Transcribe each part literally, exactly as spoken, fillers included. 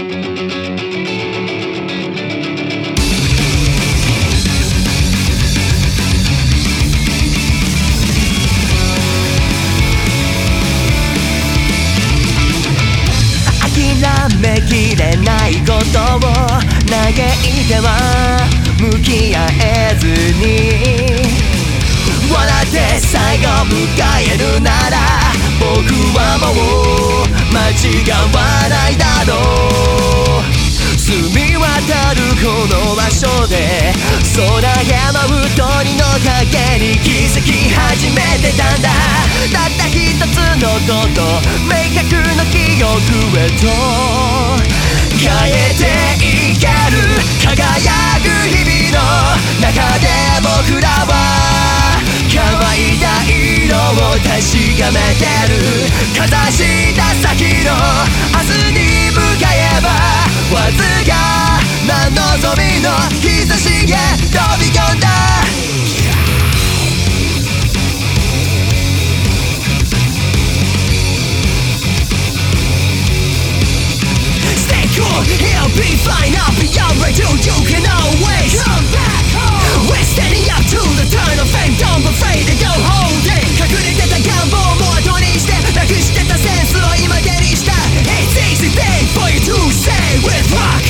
諦めきれないことを嘆いては向き合えずに、笑って最後迎えるなら僕はもう間違わないだろう。澄み渡るこの場所で空山鳥の影に気づき始めてたんだ。たった一つのこと明確な記憶へと変えていける。輝く日々の中で僕らは乾いた色を確かめてる。かざした先の明日に向かえばわずかな望みの日差しへ飛び込んだ。He'll be fine, I'll be alright too. You can always come back home. We're standing up to the turn of fame. Don't be afraid to go hold it. 隠れてた願望も後にしてなくしてたセンスを今手にした。 It's easy thing for you to say with rock.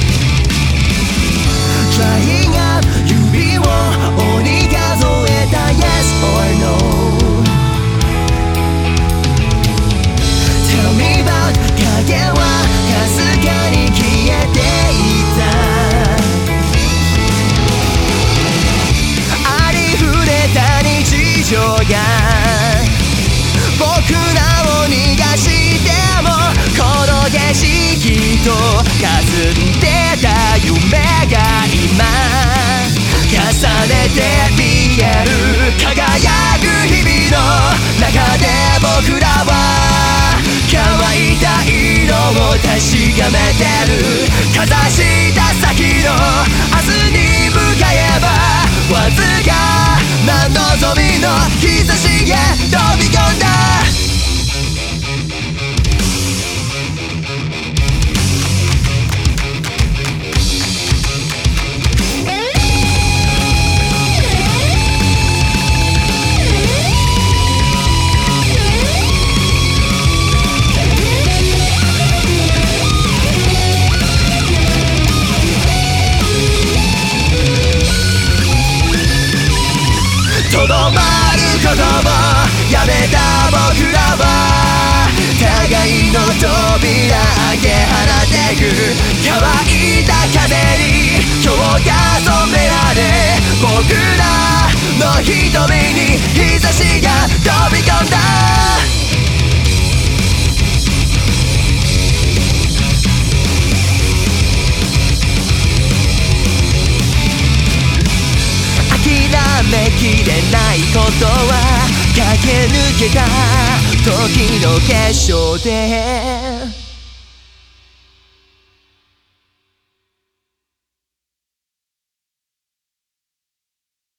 Trying up 指を鬼数えた Yes or No. Tell me about 影はかすかに消えていた。ありふれた日常が僕らを逃がしても、この景色と霞んでた夢が今重ねて見える。輝く日々の中で僕らは乾いた色を確かめてる。かざした先の明日に向かえばわずかな望みの日差しへ飛び込んだ。とどまることをやめた僕らは互いの扉開け放ってく。乾いた風に今日が染められ、僕らの瞳に日差しが飛び込んだ。諦めきれないことは駆け抜けた時の結晶で